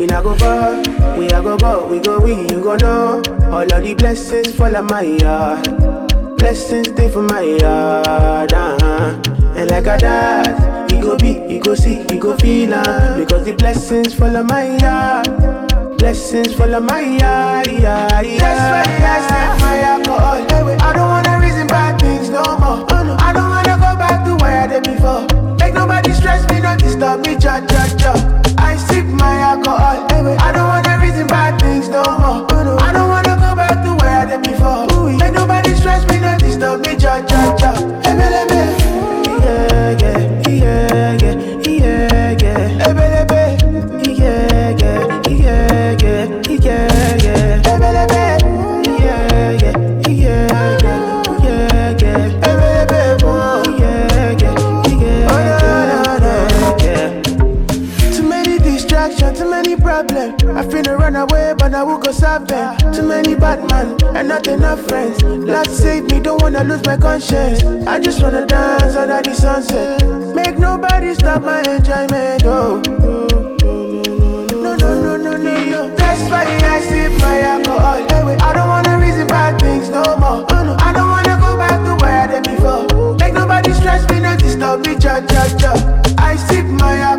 not go far. We are go, we go, you go know. All of the blessings fall on my yard. Blessings stay for my yard, And like a dad, he go be, he go see, he go feel, because the blessings fall on my yard. Blessings fall on my yard, That's why I sip my alcohol. I don't wanna reason bad things no more. I don't wanna go back to where I did before. Make nobody stress me, not disturb me, cha. I sip my alcohol. I don't wanna reason bad things no more. I don't wanna go back to where I did before. Make nobody stress me, not disturb me, cha. Too many problems. I finna run away, but I will go solve them. Too many bad men and not enough friends. Lord save me, don't wanna lose my conscience. I just wanna dance under the sunset. Make nobody stop my enjoyment. Oh, no. That's why I sip my alcohol. I don't wanna reason bad things no more. I don't wanna go back to where I did before. Make nobody stress me, not disturb me, cha. I sip my alcohol.